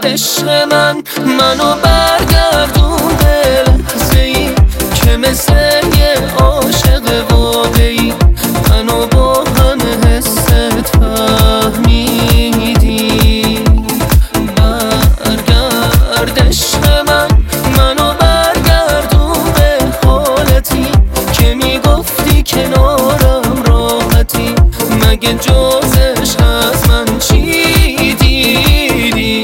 عشق منو برگردون به لحظه‌ای که مثل یه عاشق واقعی منو با همه حست فهمیدی. برگرد عشق منو برگردون به حالتی که میگفتی کنارم راحتی. مگه جزش از من چی دیدی؟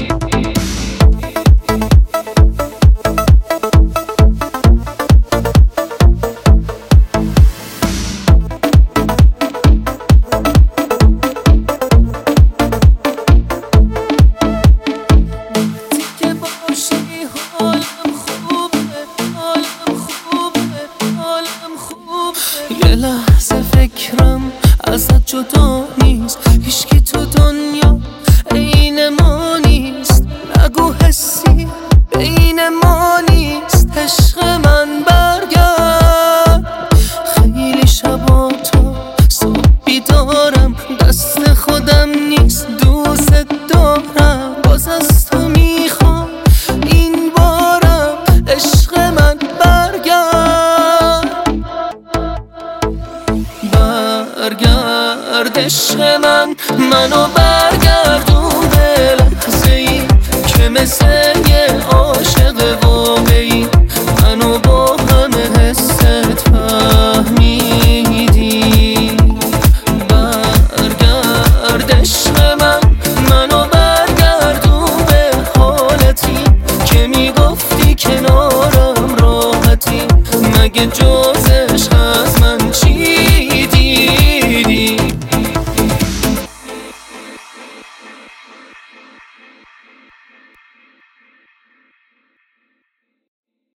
یه لحظه فکرم ازت جدا نیست، هیچکی تو دنیا عین ما نیست. نگو حسی بین ما نیست. عشق من برگرد. خیلی شبا تا صبح بیدارم، دست خودم نیست دوست دارم. باز از تو میخوام این بارم. عشق من برگرد. برگرد عشق منو برگردون به لحظه‌ای که مثل یه عاشق واقعی منو با همه حست فهمیدی. برگرد عشق منو برگردون به حالتی که میگفتی کنارم راحتی. مگه جزش از من